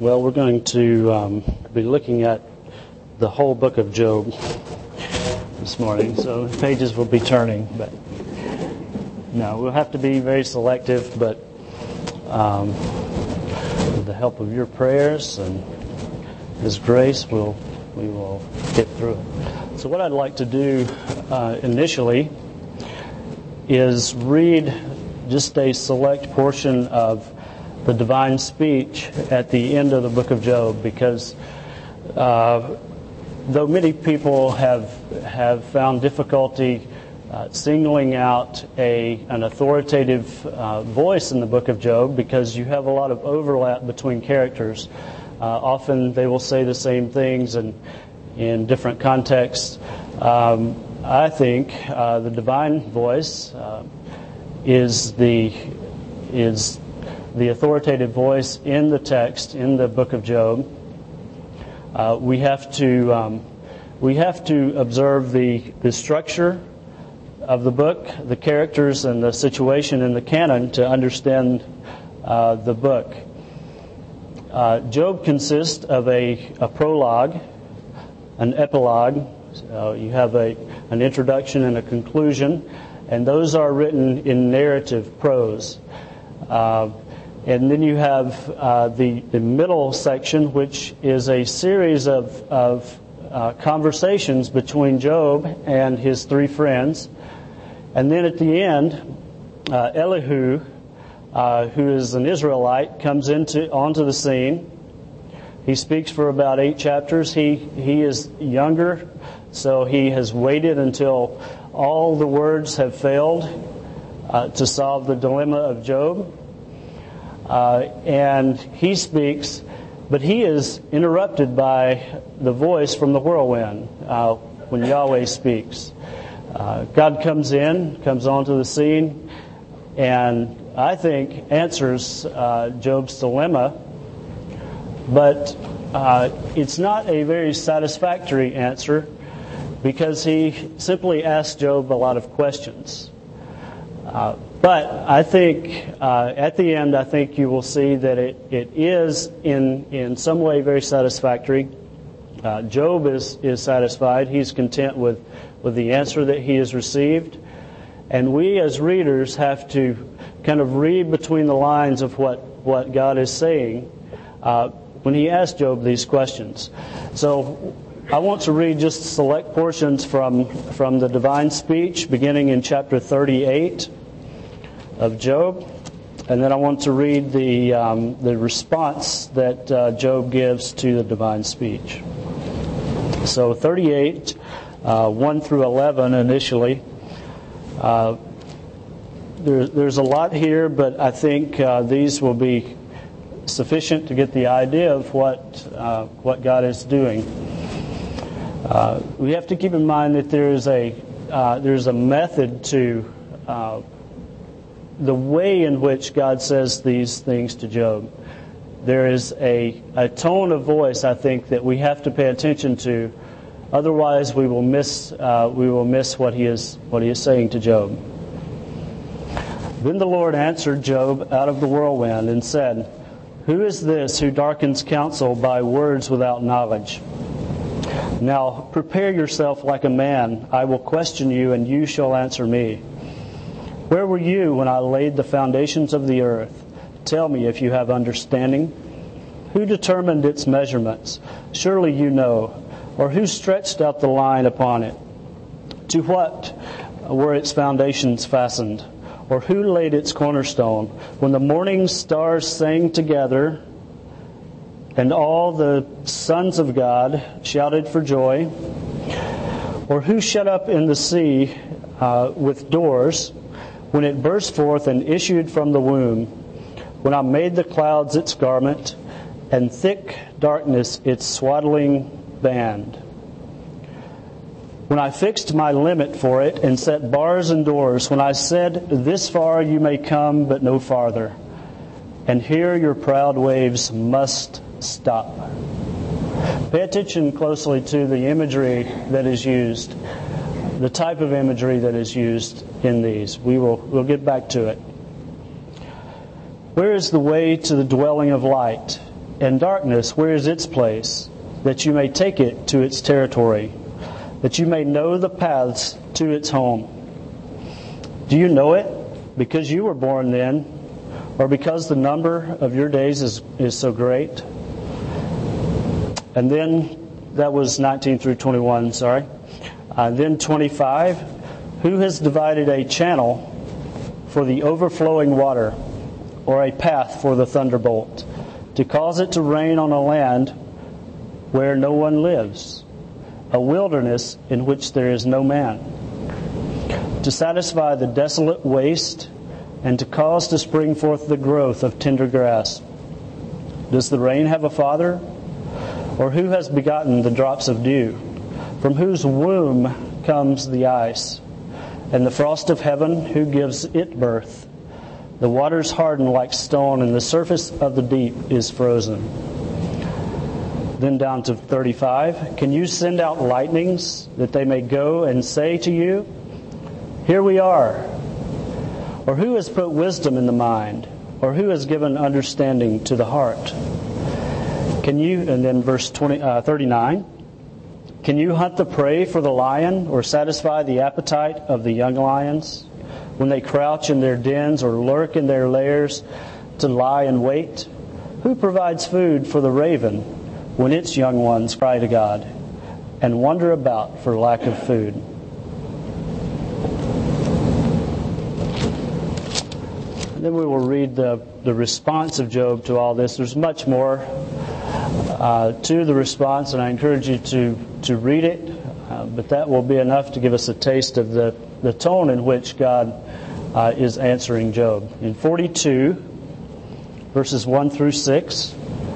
Well, we're going to be looking at the whole book of Job this morning, so pages will be turning. But no, we'll have to be very selective, but with the help of your prayers and His grace, we will get through it. So what I'd like to do initially is read just a select portion of the divine speech at the end of the book of Job, because though many people have found difficulty singling out an authoritative voice in the book of Job, because you have a lot of overlap between characters. Often they will say the same things in different contexts. I think the divine voice is the authoritative voice in the text, in the book of Job. We have to observe the structure of the book, the characters, and the situation in the canon to understand the book. Job consists of a prologue, an epilogue. You have an introduction and a conclusion, and those are written in narrative prose. And then you have the middle section, which is a series of conversations between Job and his three friends. And then at the end, Elihu, who is an Israelite, comes onto the scene. He speaks for about 8 chapters. He is younger, so he has waited until all the words have failed to solve the dilemma of Job. And he speaks, but he is interrupted by the voice from the whirlwind when Yahweh speaks. God comes onto the scene, and I think answers Job's dilemma, but it's not a very satisfactory answer, because he simply asks Job a lot of questions. But I think at the end, I think you will see that it is in some way very satisfactory. Job is satisfied. He's content with the answer that he has received. And we as readers have to kind of read between the lines of what God is saying when He asks Job these questions. So I want to read just select portions from the divine speech, beginning in chapter 38 of Job, and then I want to read the response that Job gives to the divine speech. So 38, 1 through 11 initially. There's a lot here, but I think these will be sufficient to get the idea of what God is doing. We have to keep in mind that there's a method to the way in which God says these things to Job. There is a tone of voice, I think, that we have to pay attention to. Otherwise, we will miss what he is saying to Job. Then the Lord answered Job out of the whirlwind and said, "Who is this who darkens counsel by words without knowledge? Now prepare yourself like a man. I will question you, and you shall answer me. Where were you when I laid the foundations of the earth? Tell me if you have understanding. Who determined its measurements? Surely you know. Or who stretched out the line upon it? To what were its foundations fastened? Or who laid its cornerstone? When the morning stars sang together, and all the sons of God shouted for joy? Or who shut up in the sea with doors, when it burst forth and issued from the womb? When I made the clouds its garment, and thick darkness its swaddling band? When I fixed my limit for it and set bars and doors, when I said, this far you may come, but no farther, and here your proud waves must stop." Pay attention closely to the imagery that is used, the type of imagery that is used in these. We'll get back to it. Where is the way to the dwelling of light? And darkness, where is its place? That you may take it to its territory, that you may know the paths to its home. Do you know it because you were born then, or because the number of your days is so great? And then, that was 19 through 21, sorry. Then 25, who has divided a channel for the overflowing water, or a path for the thunderbolt, to cause it to rain on a land where no one lives, a wilderness in which there is no man, to satisfy the desolate waste, and to cause to spring forth the growth of tender grass? Does the rain have a father? Or who has begotten the drops of dew? From whose womb comes the ice? And the frost of heaven, who gives it birth? The waters harden like stone, and the surface of the deep is frozen. Then down to 35. Can you send out lightnings, that they may go and say to you, here we are? Or who has put wisdom in the mind? Or who has given understanding to the heart? Can you, and then verse 39, can you hunt the prey for the lion, or satisfy the appetite of the young lions, when they crouch in their dens or lurk in their lairs to lie in wait? Who provides food for the raven when its young ones cry to God and wander about for lack of food? And then we will read the response of Job to all this. There's much more to the response, and I encourage you to read it, but that will be enough to give us a taste of the tone in which God is answering Job. In 42, verses 1 through 6,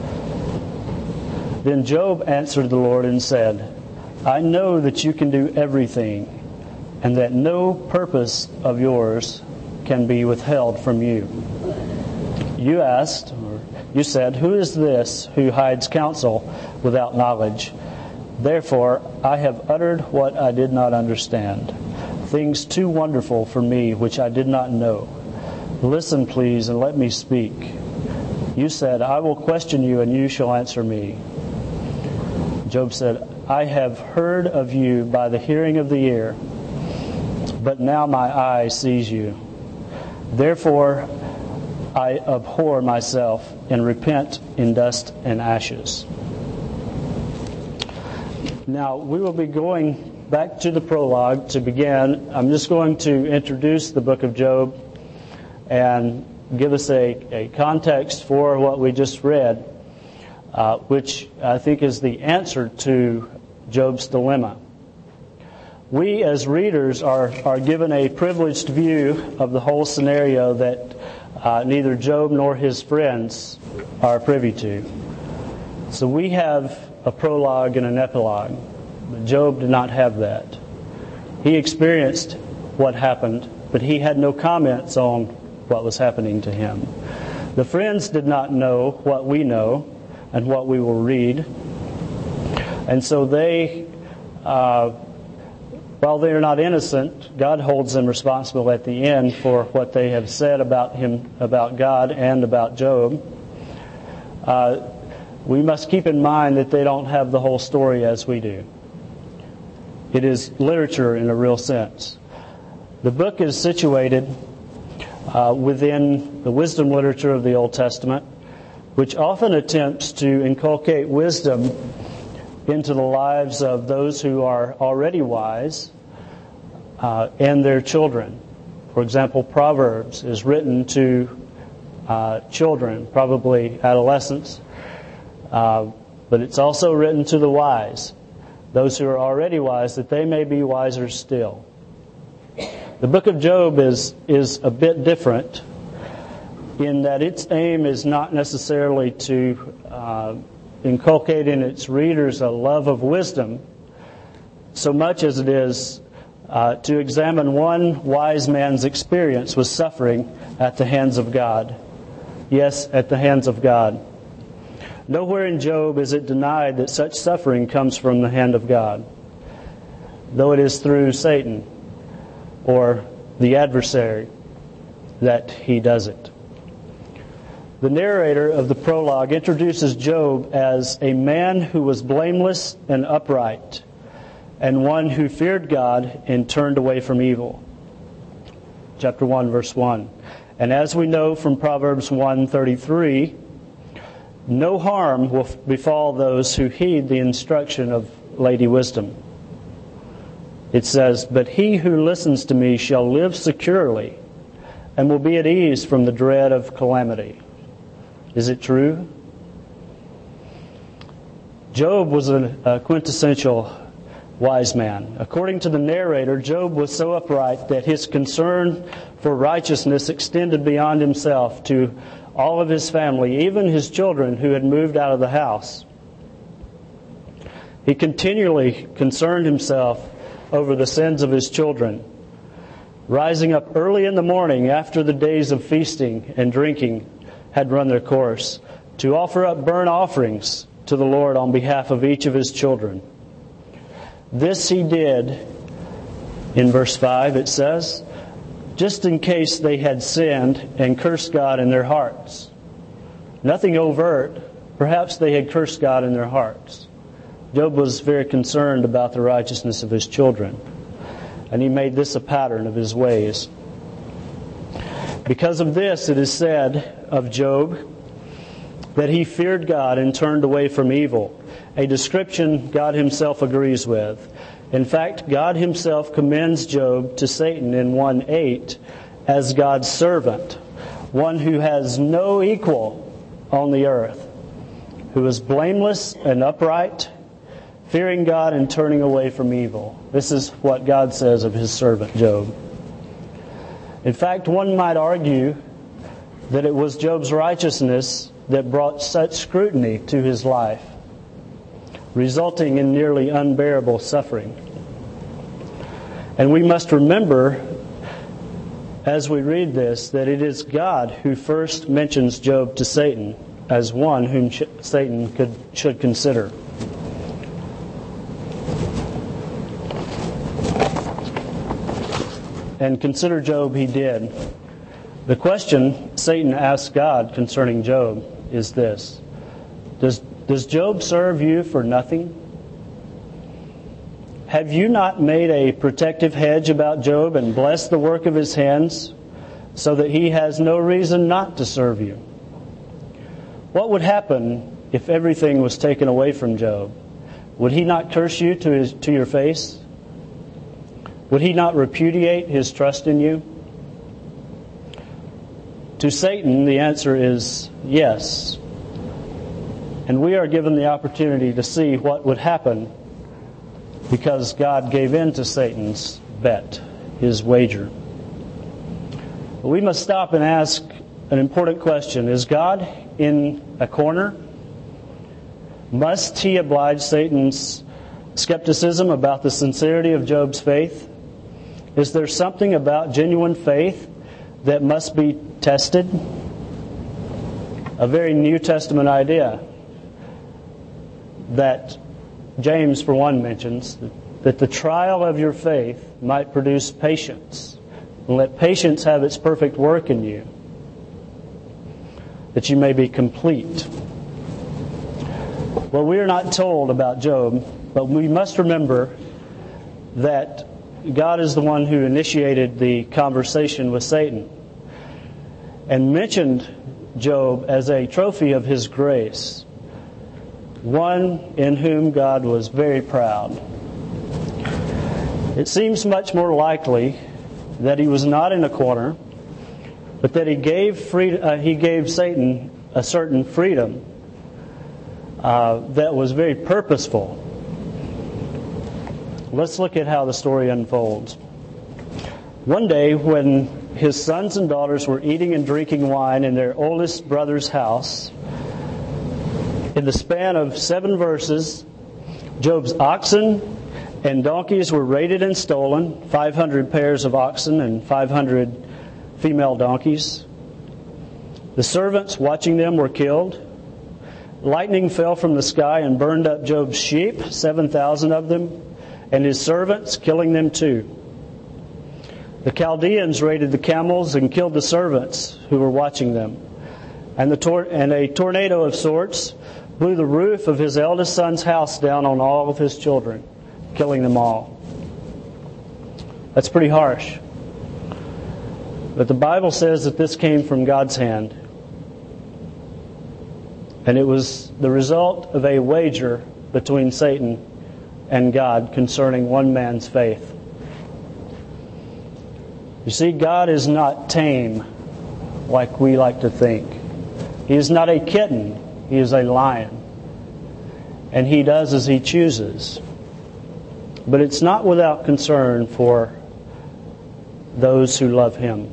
then Job answered the Lord and said, I know that you can do everything, and that no purpose of yours can be withheld from you. You asked, or you said, who is this who hides counsel without knowledge? Therefore, I have uttered what I did not understand, things too wonderful for me which I did not know. Listen, please, and let me speak. You said, I will question you, and you shall answer me. Job said, I have heard of you by the hearing of the ear, but now my eye sees you. Therefore, I abhor myself and repent in dust and ashes. Now, we will be going back to the prologue to begin. I'm just going to introduce the book of Job and give us a context for what we just read, which I think is the answer to Job's dilemma. We as readers are given a privileged view of the whole scenario that neither Job nor his friends are privy to. So we have a prologue and an epilogue, but Job did not have that. He experienced what happened, but he had no comments on what was happening to him. The friends did not know what we know and what we will read, and so they, while they are not innocent, God holds them responsible at the end for what they have said about him, about God, and about Job. We must keep in mind that they don't have the whole story as we do. It is literature in a real sense. The book is situated within the wisdom literature of the Old Testament, which often attempts to inculcate wisdom into the lives of those who are already wise and their children. For example, Proverbs is written to children, probably adolescents, but it's also written to the wise, those who are already wise, that they may be wiser still. The book of Job is a bit different in that its aim is not necessarily to inculcate in its readers a love of wisdom so much as it is to examine one wise man's experience with suffering at the hands of God. Yes, at the hands of God. Nowhere in Job is it denied that such suffering comes from the hand of God, though it is through Satan or the adversary that he does it. The narrator of the prologue introduces Job as a man who was blameless and upright, and one who feared God and turned away from evil. Chapter 1, verse 1. And as we know from Proverbs 1:33, no harm will befall those who heed the instruction of Lady Wisdom. It says, "But he who listens to me shall live securely and will be at ease from the dread of calamity." Is it true? Job was a quintessential wise man. According to the narrator, Job was so upright that his concern for righteousness extended beyond himself to all of his family, even his children who had moved out of the house. He continually concerned himself over the sins of his children, rising up early in the morning after the days of feasting and drinking had run their course, to offer up burnt offerings to the Lord on behalf of each of his children. This he did, in verse 5 it says, just in case they had sinned and cursed God in their hearts. Nothing overt, perhaps they had cursed God in their hearts. Job was very concerned about the righteousness of his children, and he made this a pattern of his ways. Because of this, it is said of Job that he feared God and turned away from evil, a description God himself agrees with. In fact, God himself commends Job to Satan in 1:8 as God's servant, one who has no equal on the earth, who is blameless and upright, fearing God and turning away from evil. This is what God says of his servant Job. In fact, one might argue that it was Job's righteousness that brought such scrutiny to his life, resulting in nearly unbearable suffering. And we must remember, as we read this, that it is God who first mentions Job to Satan as one whom Satan should consider. And consider Job he did. The question Satan asked God concerning Job is this: Does Job serve you for nothing? Have you not made a protective hedge about Job and blessed the work of his hands so that he has no reason not to serve you? What would happen if everything was taken away from Job? Would he not curse you to your face? Would he not repudiate his trust in you? To Satan, the answer is yes. And we are given the opportunity to see what would happen because God gave in to Satan's bet, his wager. But we must stop and ask an important question. Is God in a corner? Must he oblige Satan's skepticism about the sincerity of Job's faith? Is there something about genuine faith that must be tested? A very New Testament idea that James, for one, mentions, that the trial of your faith might produce patience. And let patience have its perfect work in you, that you may be complete. Well, we are not told about Job, but we must remember that God is the one who initiated the conversation with Satan and mentioned Job as a trophy of his grace, one in whom God was very proud. It seems much more likely that he was not in a corner, but that he gave Satan a certain freedom that was very purposeful. Let's look at how the story unfolds. One day, when his sons and daughters were eating and drinking wine in their oldest brother's house, in the span of 7 verses, Job's oxen and donkeys were raided and stolen, 500 pairs of oxen and 500 female donkeys. The servants watching them were killed. Lightning fell from the sky and burned up Job's sheep, 7,000 of them, and his servants, killing them too. The Chaldeans raided the camels and killed the servants who were watching them. And a tornado of sorts blew the roof of his eldest son's house down on all of his children, killing them all. That's pretty harsh. But the Bible says that this came from God's hand. And it was the result of a wager between Satan and God concerning one man's faith. You see, God is not tame like we like to think. He is not a kitten. He is a lion. And He does as He chooses. But it's not without concern for those who love Him.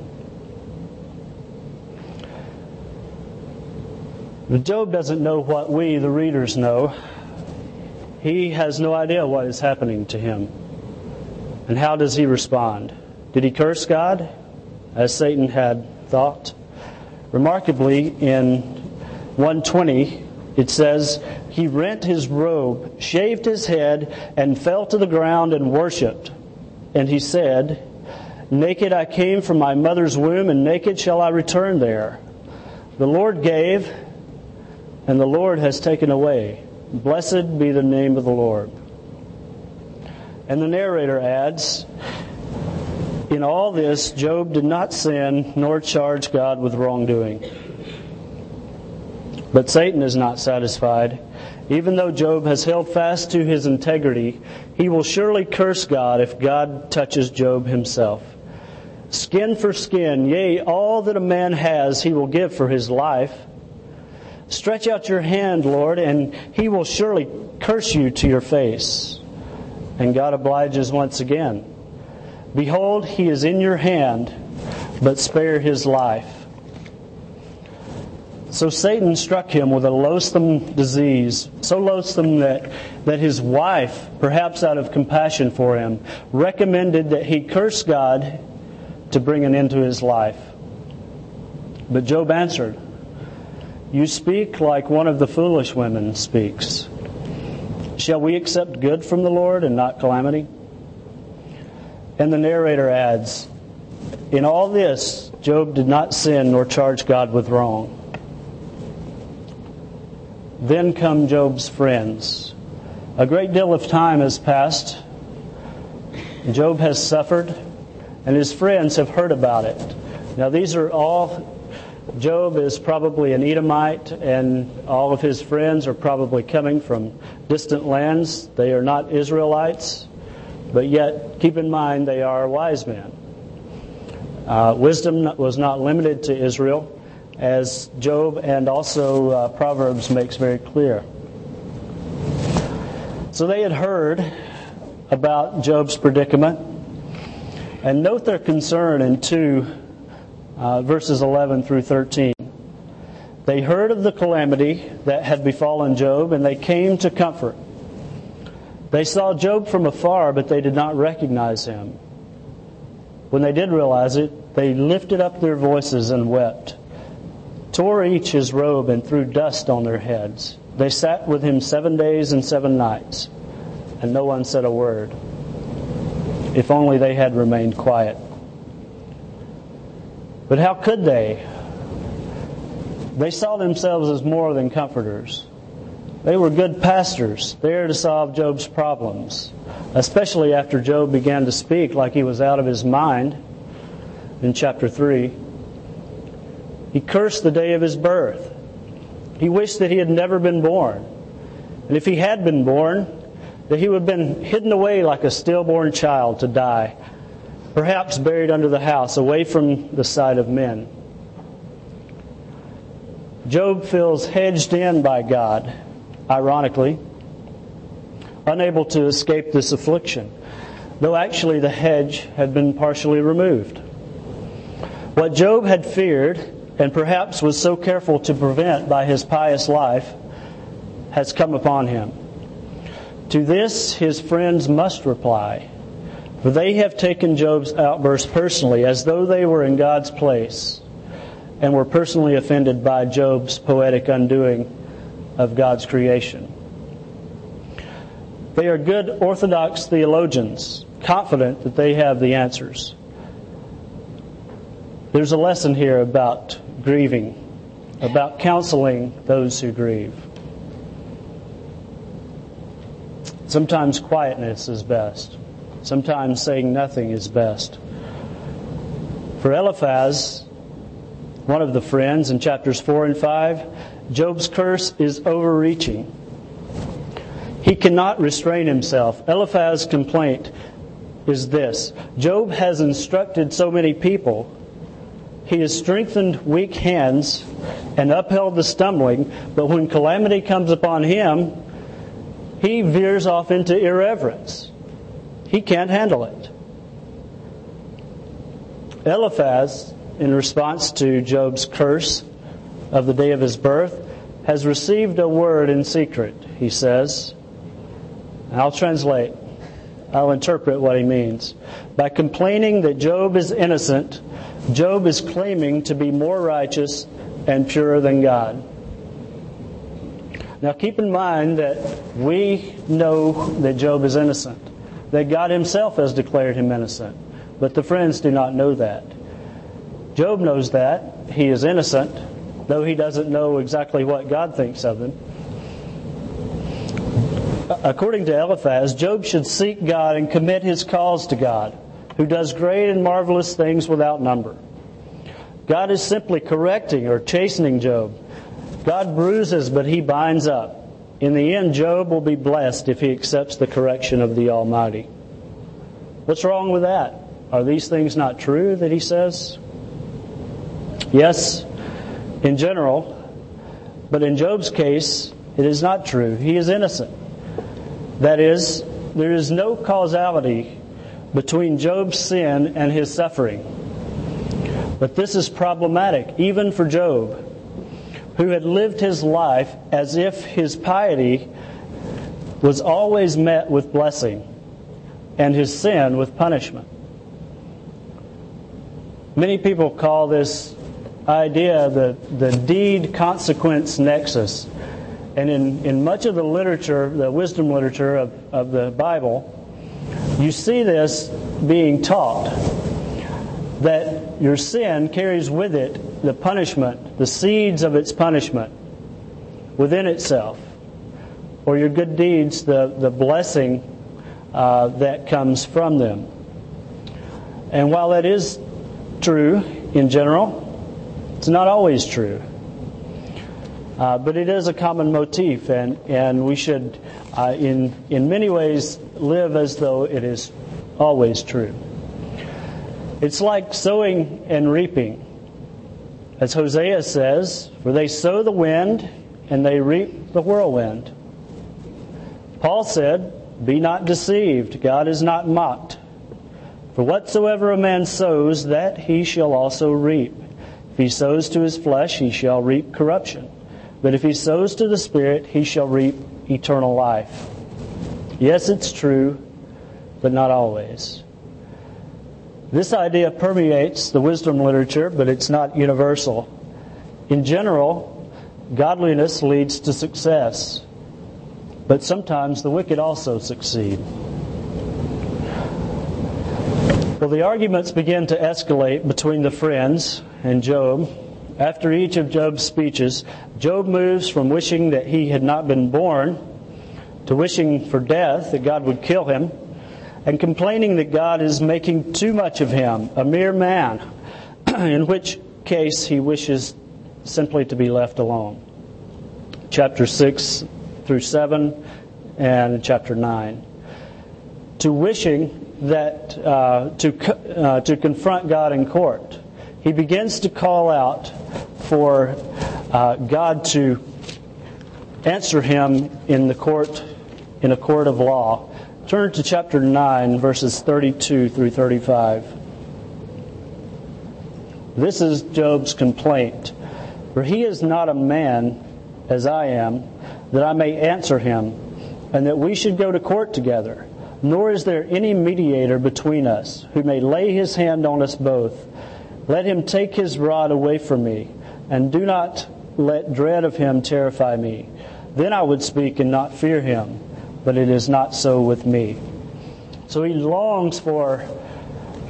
But Job doesn't know what we, the readers, know. He has no idea what is happening to him. And how does he respond? Did he curse God, as Satan had thought? Remarkably, in 120, it says, he rent his robe, shaved his head, and fell to the ground and worshipped. And he said, naked I came from my mother's womb, and naked shall I return there. The Lord gave, and the Lord has taken away. Blessed be the name of the Lord. And the narrator adds, in all this, Job did not sin nor charge God with wrongdoing. But Satan is not satisfied. Even though Job has held fast to his integrity, he will surely curse God if God touches Job himself. Skin for skin, yea, all that a man has he will give for his life. Stretch out your hand, Lord, and He will surely curse you to your face. And God obliges once again. Behold, he is in your hand, but spare his life. So Satan struck him with a loathsome disease, so loathsome that his wife, perhaps out of compassion for him, recommended that he curse God to bring an end to his life. But Job answered, you speak like one of the foolish women speaks. Shall we accept good from the Lord and not calamity? And the narrator adds, in all this, Job did not sin nor charge God with wrong. Then come Job's friends. A great deal of time has passed. Job has suffered, and his friends have heard about it. Now these are all... Job is probably an Edomite, and all of his friends are probably coming from distant lands. They are not Israelites, but yet, keep in mind, they are wise men. Wisdom was not limited to Israel, as Job and also Proverbs makes very clear. So they had heard about Job's predicament, and note their concern in verses 11 through 13. They heard of the calamity that had befallen Job, and they came to comfort. They saw Job from afar, but they did not recognize him. When they did realize it, they lifted up their voices and wept, tore each his robe, and threw dust on their heads. They sat with him 7 days and 7 nights, and no one said a word. If only they had remained quiet. But how could they? They saw themselves as more than comforters. They were good pastors, there to solve Job's problems, especially after Job began to speak like he was out of his mind in chapter 3. He cursed the day of his birth. He wished that he had never been born. And if he had been born, that he would have been hidden away like a stillborn child to die, perhaps buried under the house, away from the sight of men. Job feels hedged in by God, ironically, unable to escape this affliction, though actually the hedge had been partially removed. What Job had feared, and perhaps was so careful to prevent by his pious life, has come upon him. To this his friends must reply, for they have taken Job's outburst personally, as though they were in God's place, and were personally offended by Job's poetic undoing of God's creation. They are good Orthodox theologians, confident that they have the answers. There's a lesson here about grieving. about counseling those who grieve. Sometimes quietness is best. Sometimes saying nothing is best. For Eliphaz, one of the friends, in chapters 4 and 5, Job's curse is overreaching. He cannot restrain himself. Eliphaz's complaint is this: Job has instructed so many people. He has strengthened weak hands and upheld the stumbling, but when calamity comes upon him, he veers off into irreverence. He can't handle it. Eliphaz, in response to Job's curse of the day of his birth, has received a word in secret, he says. I'll translate. I'll interpret what he means. By complaining that Job is innocent, Job is claiming to be more righteous and purer than God. Now keep in mind that we know that Job is innocent, that God himself has declared him innocent, but the friends do not know that. Job knows that he is innocent, though he doesn't know exactly what God thinks of him. According to Eliphaz, Job should seek God and commit his cause to God, who does great and marvelous things without number. God is simply correcting or chastening Job. God bruises, but he binds up. In the end, Job will be blessed if he accepts the correction of the Almighty. What's wrong with that? Are these things not true that he says? Yes, in general, but in Job's case, it is not true. He is innocent. That is, there is no causality between Job's sin and his suffering. But this is problematic, even for Job, who had lived his life as if his piety was always met with blessing and his sin with punishment. Many people call this idea the deed-consequence nexus. And in much of the literature, the wisdom literature of the Bible, you see this being taught, that your sin carries with it the punishment, the seeds of its punishment within itself, or your good deeds, the blessing that comes from them. And while that is true in general, it's not always true. But it is a common motif, and we should, in many ways, live as though it is always true. It's like sowing and reaping. As Hosea says, for they sow the wind and they reap the whirlwind. Paul said, be not deceived, God is not mocked. For whatsoever a man sows, that he shall also reap. If he sows to his flesh, he shall reap corruption. But if he sows to the Spirit, he shall reap eternal life. Yes, it's true, but not always. This idea permeates the wisdom literature, but it's not universal. In general, godliness leads to success, but sometimes the wicked also succeed. Well, the arguments begin to escalate between the friends and Job. After each of Job's speeches, Job moves from wishing that he had not been born to wishing for death, that God would kill him, and complaining that God is making too much of him, a mere man, in which case he wishes simply to be left alone. Chapter 6 through 7 and chapter 9. To wishing that to confront God in court. He begins to call out for God to answer him in a court of law. Turn to chapter 9, verses 32 through 35. This is Job's complaint. For he is not a man as I am, that I may answer him, and that we should go to court together. Nor is there any mediator between us, who may lay his hand on us both. Let him take his rod away from me, and do not let dread of him terrify me. Then I would speak and not fear him, but it is not so with me. So he longs for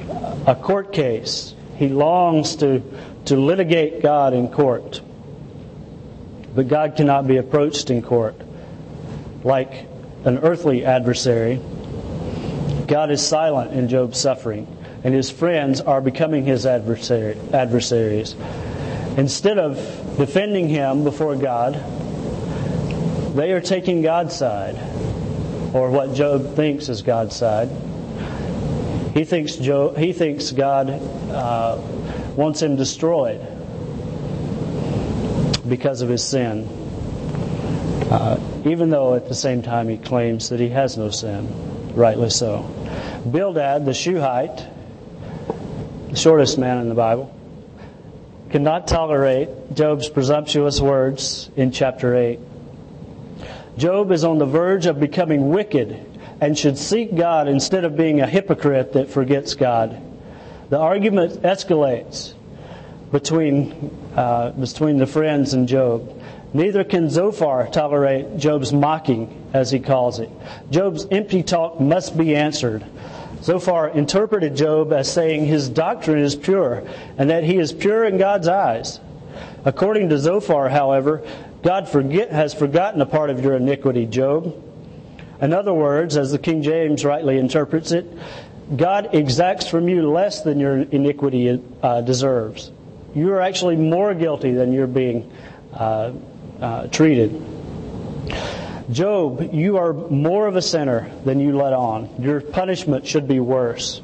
a court case. He longs to litigate God in court. but God cannot be approached in court like an earthly adversary. God is silent in Job's suffering, and his friends are becoming his adversaries. Instead of defending him before God, they are taking God's side, or what Job thinks is God's side. He thinks God wants him destroyed because of his sin, even though at the same time he claims that he has no sin, rightly so. Bildad, the Shuhite, the shortest man in the Bible, could not tolerate Job's presumptuous words in chapter 8. Job is on the verge of becoming wicked and should seek God instead of being a hypocrite that forgets God. The argument escalates between the friends and Job. Neither can Zophar tolerate Job's mocking, as he calls it. Job's empty talk must be answered. Zophar interpreted Job as saying his doctrine is pure and that he is pure in God's eyes. According to Zophar, however, God has forgotten a part of your iniquity, Job. In other words, as the King James rightly interprets it, God exacts from you less than your iniquity deserves. You are actually more guilty than you're being treated. Job, you are more of a sinner than you let on. Your punishment should be worse.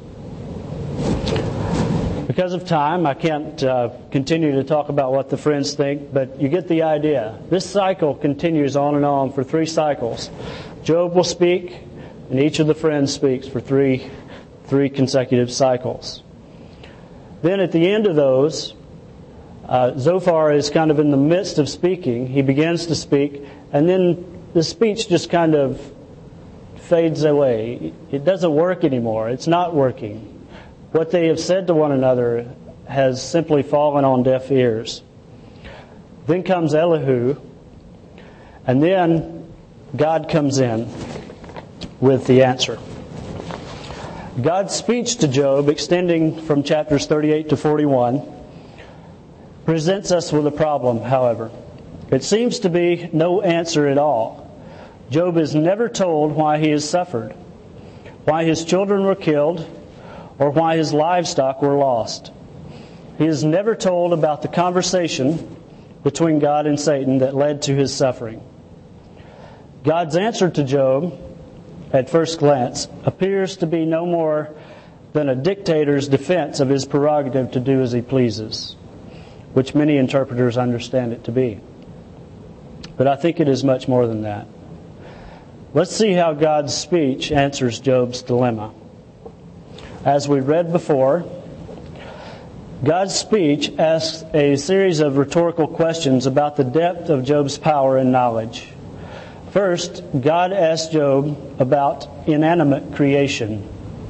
Because of time, I can't continue to talk about what the friends think, but you get the idea. This cycle continues on and on for 3 cycles. Job will speak, and each of the friends speaks for three consecutive cycles. Then at the end of those, Zophar is kind of in the midst of speaking. He begins to speak, and then the speech just kind of fades away. It doesn't work anymore. It's not working. What they have said to one another has simply fallen on deaf ears. Then comes Elihu, and then God comes in with the answer. God's speech to Job, extending from chapters 38 to 41, presents us with a problem, however. It seems to be no answer at all. Job is never told why he has suffered, why his children were killed, or why his livestock were lost. He is never told about the conversation between God and Satan that led to his suffering. God's answer to Job, at first glance, appears to be no more than a dictator's defense of his prerogative to do as he pleases, which many interpreters understand it to be. But I think it is much more than that. Let's see how God's speech answers Job's dilemma. As we read before, God's speech asks a series of rhetorical questions about the depth of Job's power and knowledge. First, God asks Job about inanimate creation.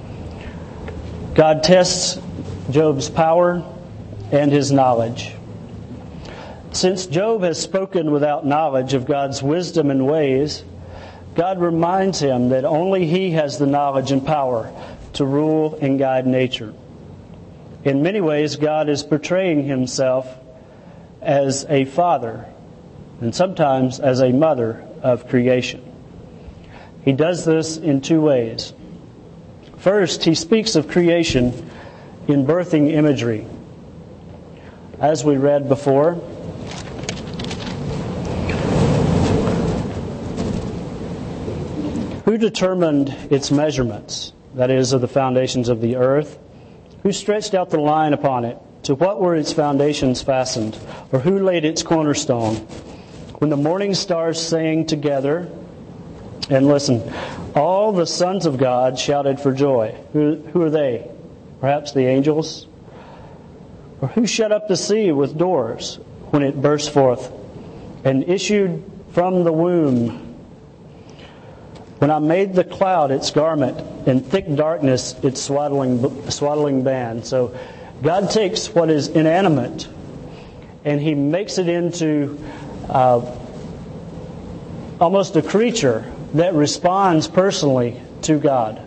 God tests Job's power and his knowledge. Since Job has spoken without knowledge of God's wisdom and ways, God reminds him that only he has the knowledge and power to rule and guide nature. In many ways, God is portraying himself as a father and sometimes as a mother of creation. He does this in 2 ways. First, he speaks of creation in birthing imagery. As we read before, who determined its measurements, that is, of the foundations of the earth? Who stretched out the line upon it? To what were its foundations fastened? Or who laid its cornerstone? When the morning stars sang together, and listen, all the sons of God shouted for joy. Who are they? Perhaps the angels? Or who shut up the sea with doors when it burst forth and issued from the womb? When I made the cloud its garment and thick darkness its swaddling band. So God takes what is inanimate and He makes it into almost a creature that responds personally to God.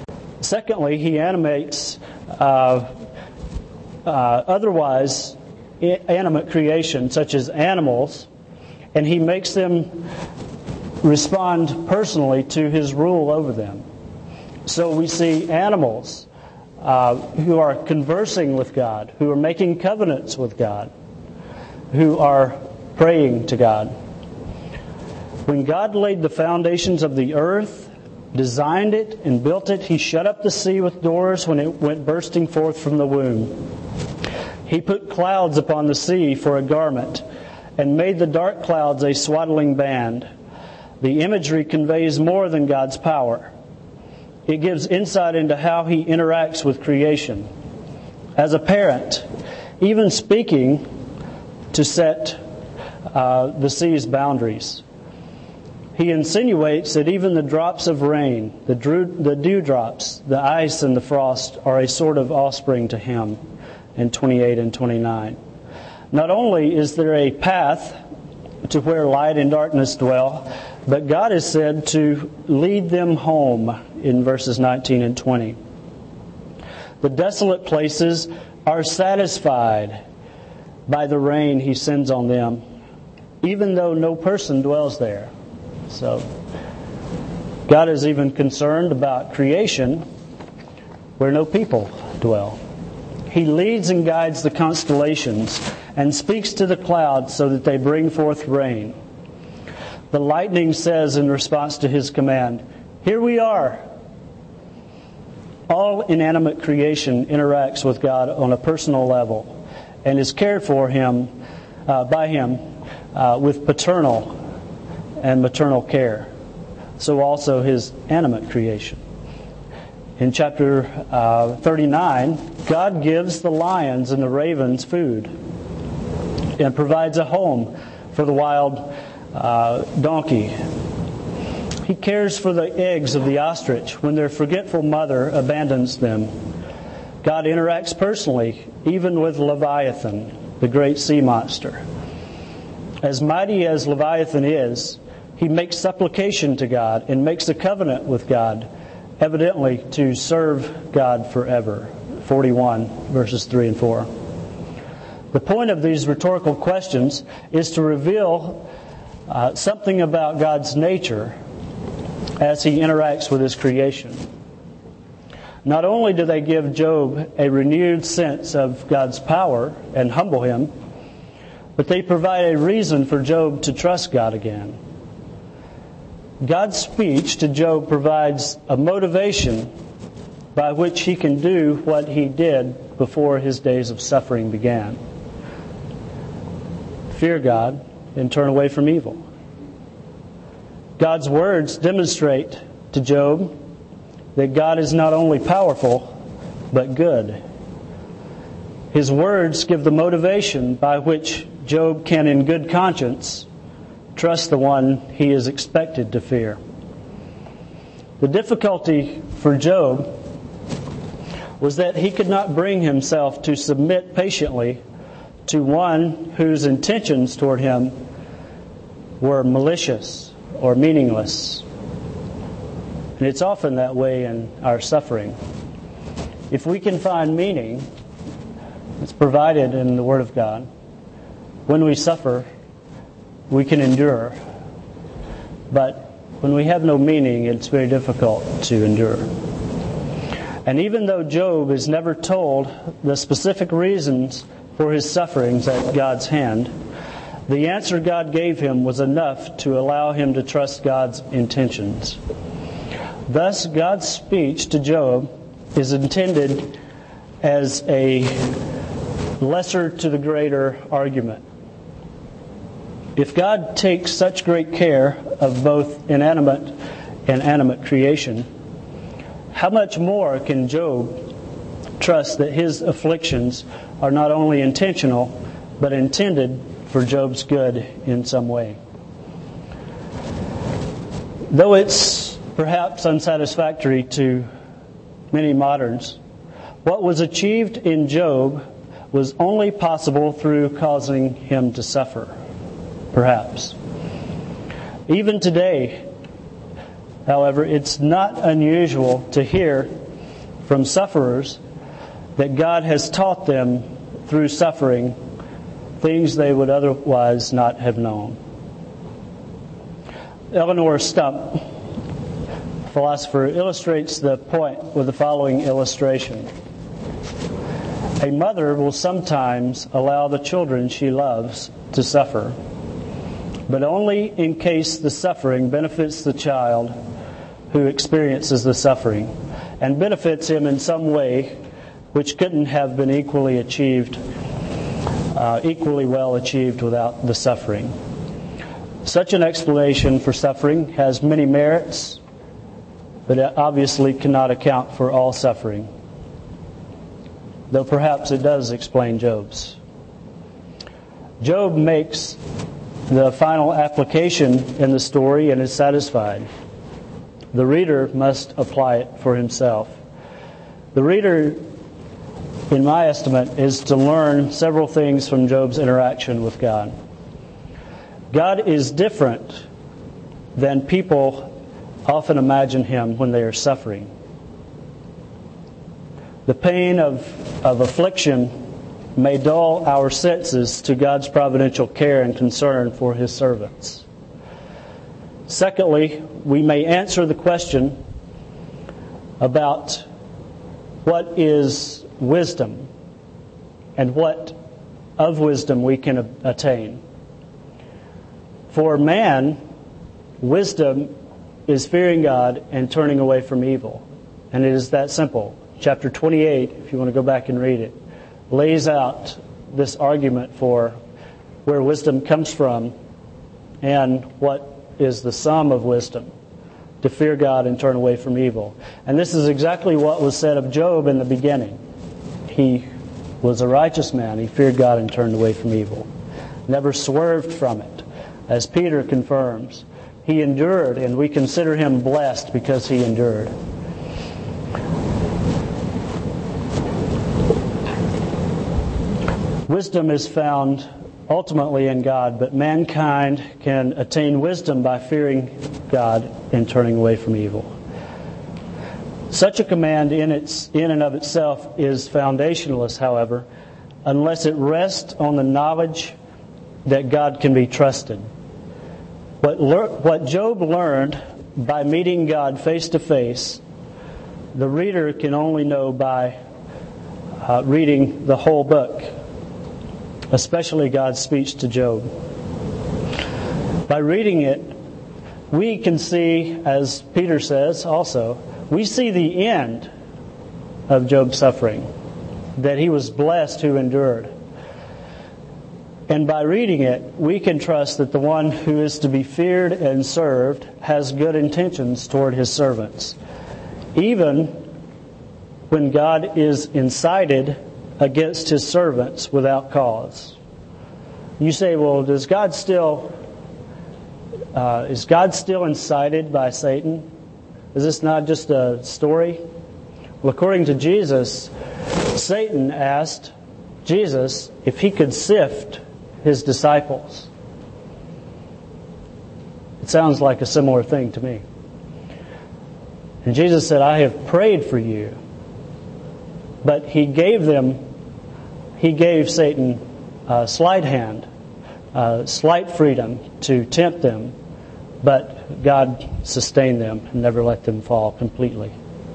Secondly, He animates otherwise animate creation, such as animals, and He makes them respond personally to His rule over them. So we see animals who are conversing with God, who are making covenants with God, who are praying to God. When God laid the foundations of the earth, designed it and built it, He shut up the sea with doors when it went bursting forth from the womb. He put clouds upon the sea for a garment and made the dark clouds a swaddling band. The imagery conveys more than God's power. It gives insight into how He interacts with creation. As a parent, even speaking to set the sea's boundaries. He insinuates that even the drops of rain, the dewdrops, the ice and the frost are a sort of offspring to Him in 28 and 29. Not only is there a path to where light and darkness dwell, but God is said to lead them home in verses 19 and 20. The desolate places are satisfied by the rain He sends on them, even though no person dwells there. So, God is even concerned about creation where no people dwell. He leads and guides the constellations and speaks to the clouds so that they bring forth rain. The lightning says in response to His command, "Here we are." All inanimate creation interacts with God on a personal level and is cared for by Him with paternal and maternal care. So also His animate creation. In chapter 39, God gives the lions and the ravens food and provides a home for the wild donkey. He cares for the eggs of the ostrich when their forgetful mother abandons them. God interacts personally, even with Leviathan, the great sea monster. As mighty as Leviathan is, he makes supplication to God and makes a covenant with God, evidently to serve God forever. 41, verses 3 and 4. The point of these rhetorical questions is to reveal something about God's nature as He interacts with His creation. Not only do they give Job a renewed sense of God's power and humble him, but they provide a reason for Job to trust God again. God's speech to Job provides a motivation by which he can do what he did before his days of suffering began. Fear God and turn away from evil. God's words demonstrate to Job that God is not only powerful, but good. His words give the motivation by which Job can, in good conscience, trust the one he is expected to fear. The difficulty for Job was that he could not bring himself to submit patiently to one whose intentions toward him were malicious or meaningless. And it's often that way in our suffering. If we can find meaning, it's provided in the Word of God. When we suffer, we can endure. But when we have no meaning, it's very difficult to endure. And even though Job is never told the specific reasons for his sufferings at God's hand, the answer God gave him was enough to allow him to trust God's intentions. Thus, God's speech to Job is intended as a lesser to the greater argument. If God takes such great care of both inanimate and animate creation, how much more can Job trust that his afflictions are not only intentional, but intended for Job's good in some way? Though it's perhaps unsatisfactory to many moderns, what was achieved in Job was only possible through causing him to suffer. Perhaps. Even today, however, it's not unusual to hear from sufferers that God has taught them through suffering things they would otherwise not have known. Eleanor Stump, philosopher, illustrates the point with the following illustration. A mother will sometimes allow the children she loves to suffer, but only in case the suffering benefits the child who experiences the suffering and benefits him in some way which couldn't have been equally well achieved without the suffering. Such an explanation for suffering has many merits, but it obviously cannot account for all suffering, though perhaps it does explain Job's. Job makes the final application in the story and is satisfied. The reader must apply it for himself. The reader, in my estimate, is to learn several things from Job's interaction with God. God is different than people often imagine Him when they are suffering. The pain of affliction may dull our senses to God's providential care and concern for His servants. Secondly, we may answer the question about what is wisdom and what of wisdom we can attain. For man, wisdom is fearing God and turning away from evil. And it is that simple. Chapter 28, if you want to go back and read it, lays out this argument for where wisdom comes from and what is the sum of wisdom: to fear God and turn away from evil. And this is exactly what was said of Job in the beginning. He was a righteous man. He feared God and turned away from evil. Never swerved from it. As Peter confirms, he endured, and we consider him blessed because he endured. Wisdom is found ultimately in God, but mankind can attain wisdom by fearing God and turning away from evil. Such a command in and of itself is foundationless, however, unless it rests on the knowledge that God can be trusted. What Job learned by meeting God face to face, the reader can only know by reading the whole book, especially God's speech to Job. By reading it, we can see, as Peter says also, we see the end of Job's suffering, that he was blessed who endured. And by reading it, we can trust that the one who is to be feared and served has good intentions toward his servants, even when God is incited against his servants without cause. You say, well, is God still incited by Satan? Is this not just a story? Well, according to Jesus, Satan asked Jesus if he could sift his disciples. It sounds like a similar thing to me. And Jesus said, I have prayed for you. But he gave Satan a slight hand, slight freedom to tempt them, but God sustained them and never let them fall completely.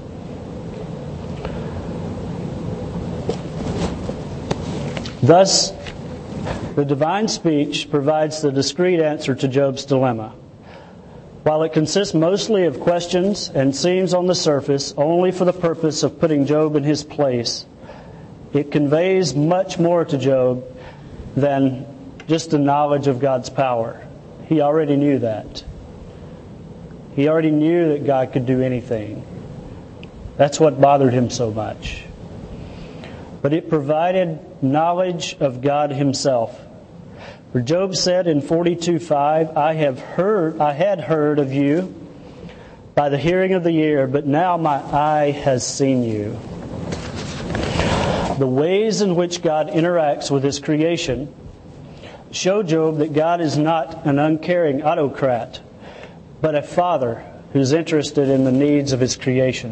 Thus, the divine speech provides the discreet answer to Job's dilemma. While it consists mostly of questions and seems on the surface only for the purpose of putting Job in his place, it conveys much more to Job than just the knowledge of God's power. He already knew that. He already knew that God could do anything. That's what bothered him so much. But it provided knowledge of God Himself. For Job said in 42:5, I had heard of you by the hearing of the ear, but now my eye has seen you. The ways in which God interacts with His creation show Job that God is not an uncaring autocrat, but a Father who's interested in the needs of His creation.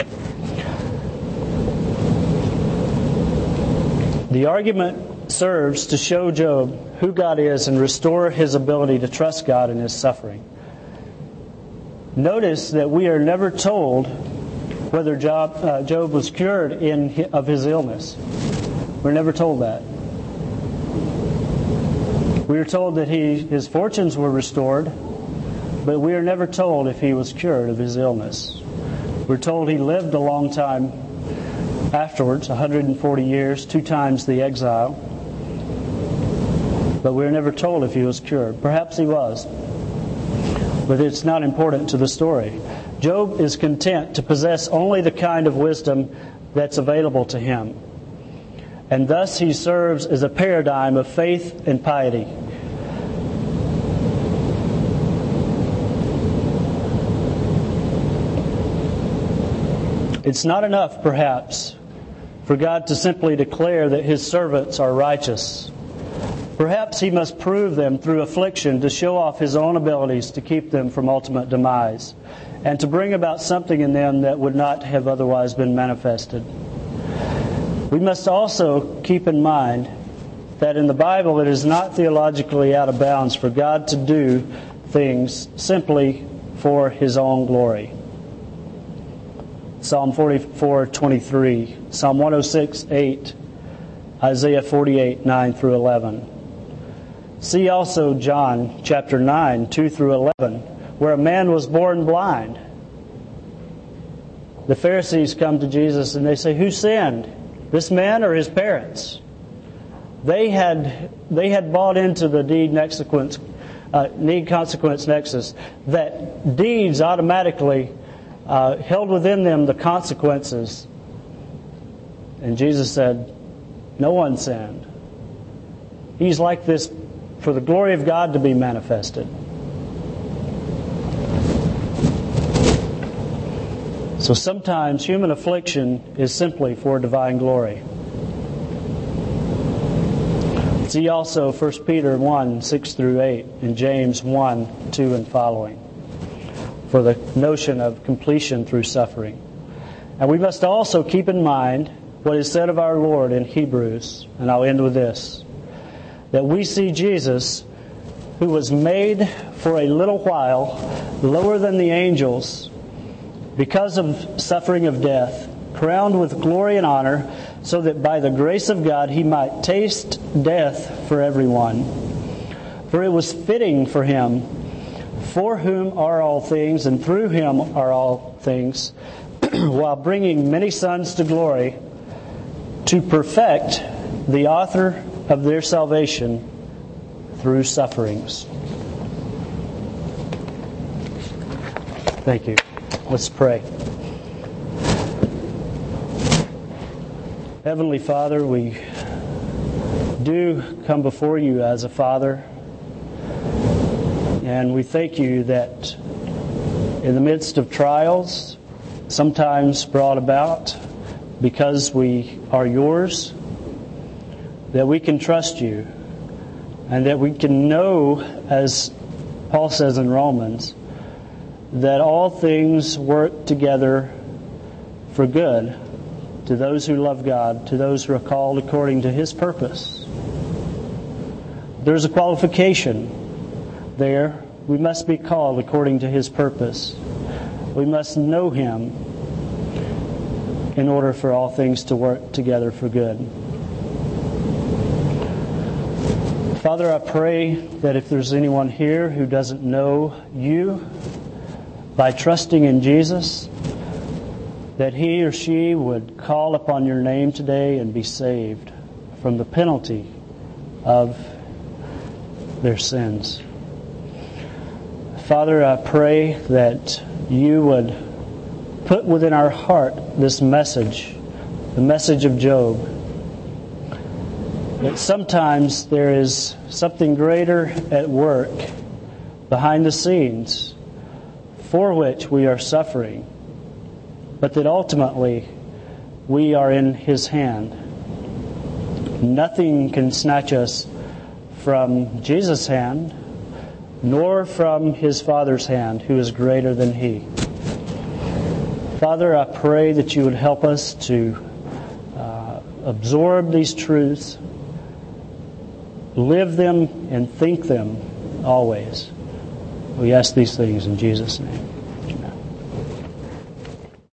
The argument serves to show Job who God is and restore his ability to trust God in his suffering. Notice that we are never told whether Job was cured of his illness. We're never told that. We are told that his fortunes were restored, but we are never told if he was cured of his illness. We're told he lived a long time afterwards, 140 years, 2 times the exile. But we're never told if he was cured. Perhaps he was. But it's not important to the story. Job is content to possess only the kind of wisdom that's available to him. And thus he serves as a paradigm of faith and piety. It's not enough, perhaps, for God to simply declare that his servants are righteous. Perhaps he must prove them through affliction to show off his own abilities to keep them from ultimate demise, and to bring about something in them that would not have otherwise been manifested. We must also keep in mind that in the Bible it is not theologically out of bounds for God to do things simply for his own glory. Psalm 44:23, Psalm 106:8, Isaiah 48:9 through 11. See also John chapter 9, 2 through 11, where a man was born blind. The Pharisees come to Jesus and they say, who sinned, this man or his parents? They had bought into the need-consequence nexus, that deeds automatically held within them the consequences. And Jesus said, no one sinned. He's like this for the glory of God to be manifested. So sometimes human affliction is simply for divine glory. See also 1 Peter 1, 6 through 8, and James 1, 2 and following, for the notion of completion through suffering. And we must also keep in mind what is said of our Lord in Hebrews, and I'll end with this, that we see Jesus, who was made for a little while lower than the angels because of suffering of death, crowned with glory and honor, so that by the grace of God he might taste death for everyone. For it was fitting for him, for whom are all things, and through him are all things, while bringing many sons to glory, to perfect the author of their salvation through sufferings. Thank you. Let's pray. Heavenly Father, we do come before you as a father, and we thank you that in the midst of trials, sometimes brought about because we are yours, that we can trust you, and that we can know, as Paul says in Romans, that all things work together for good to those who love God, to those who are called according to his purpose. There's a qualification there. We must be called according to his purpose. We must know him in order for all things to work together for good. Father, I pray that if there's anyone here who doesn't know you, by trusting in Jesus, that he or she would call upon your name today and be saved from the penalty of their sins. Father, I pray that you would put within our heart this message, the message of Job, that sometimes there is something greater at work behind the scenes for which we are suffering, but that ultimately we are in his hand. Nothing can snatch us from Jesus' hand, nor from his Father's hand, who is greater than he. Father, I pray that you would help us to absorb these truths live them and think them always. We ask these things in Jesus' name. Amen.